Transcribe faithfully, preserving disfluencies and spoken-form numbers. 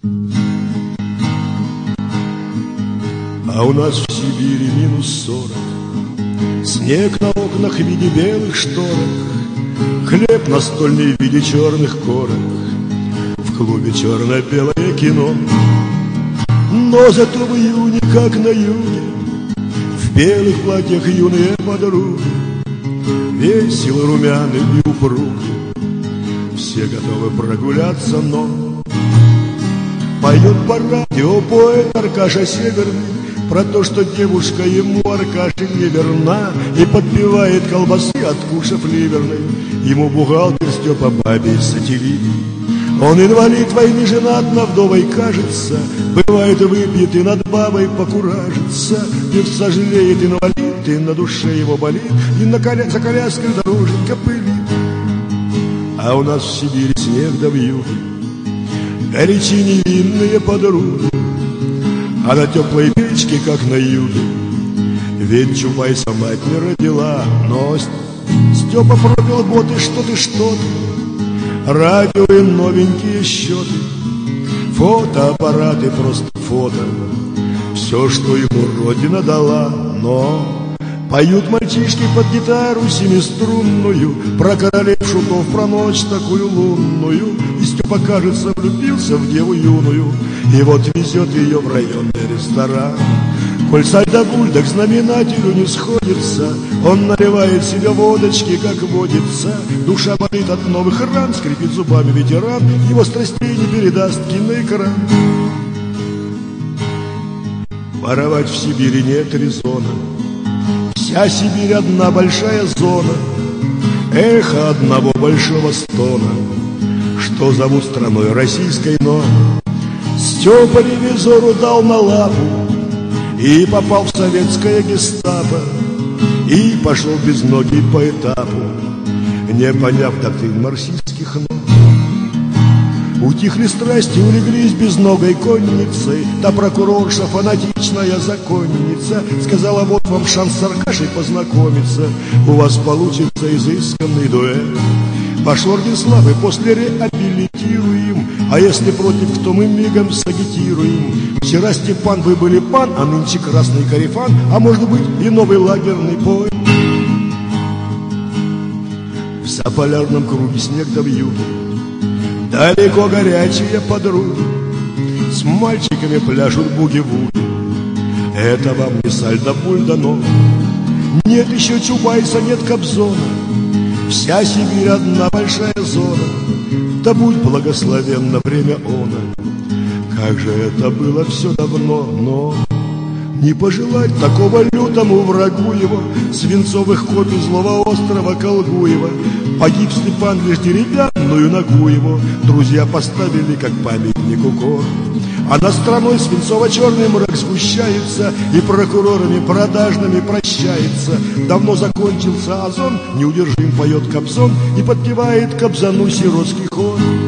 А у нас в Сибири минус сорок, снег на окнах в виде белых шторок, хлеб настольный в виде черных корок, в клубе черно-белое кино. Но зато в июне, как на юге, в белых платьях юные подруги, весело, румяны и упруги, все готовы прогуляться, но поет по радио поэт Аркаша Северный про то, что девушка ему, Аркаше, не верна, и подпевает колбасы, откушав ливерной. Ему бухгалтер Степа бабий сателлит. Он инвалид войны, женат на вдовой, кажется, бывает выпьет и над бабой покуражится. Певца жалеет инвалид, и на душе его болит, и на коля... за коляской дороженька пылит. А у нас в Сибири снег да вьюги, горячи невинные подруги, а на теплой печке, как на юге, ведь Чубайса мать не родила. Но Степа пропил боты, что ты, что ты, радио и новенькие счеты, фотоаппараты, просто фото, все, что ему родина дала. Но поют мальчишки под гитару семиструнную про королев шутов, про ночь такую лунную. И Степа, кажется, влюбился в деву юную, и вот везет ее в районный ресторан. Коль сальдобуль к знаменателю не сходится, он наливает себе водочки, как водится. Душа болит от новых ран, скрипит зубами ветеран, его страстей не передаст киноэкран. Воровать в Сибири нет резона, вся Сибирь одна большая зона, эхо одного большого стона, что зовут страной российской. Но Степа ревизору дал на лапу и попал в советское гестапо, и пошел без ноги по этапу, не поняв доктрин марксистских ног. Утихли страсти, улеглись безногой конницей, та прокурорша, фанатичная законница, сказала: вот вам шанс с Аркашей познакомиться, у вас получится изысканный дуэт. Ваш орден славы после реабилитируем, а если против, то мы мигом сагитируем. Вчера Степан вы были пан, а нынче красный корефан, а может быть и новый лагерный поэт. В заполярном круге снег да вьюги, далеко горячие подруги с мальчиками пляшут буги-вуги. Это вам не сальдобуль дано, нет еще Чубайса, нет Кобзона, вся Сибирь одна большая зона. Да будь благословенно время оно, как же это было все давно. Но не пожелать такого лютому врагу его, свинцовых копий злого острова Колгуева. Погиб Степан лишь деревянную ногу его друзья поставили как памятник укор. А над страной свинцово-черный мрак сгущается, и прокурорами продажными прощается. Давно закончился озон, неудержим поет Кобзон и подпевает Кобзану сиротский хор.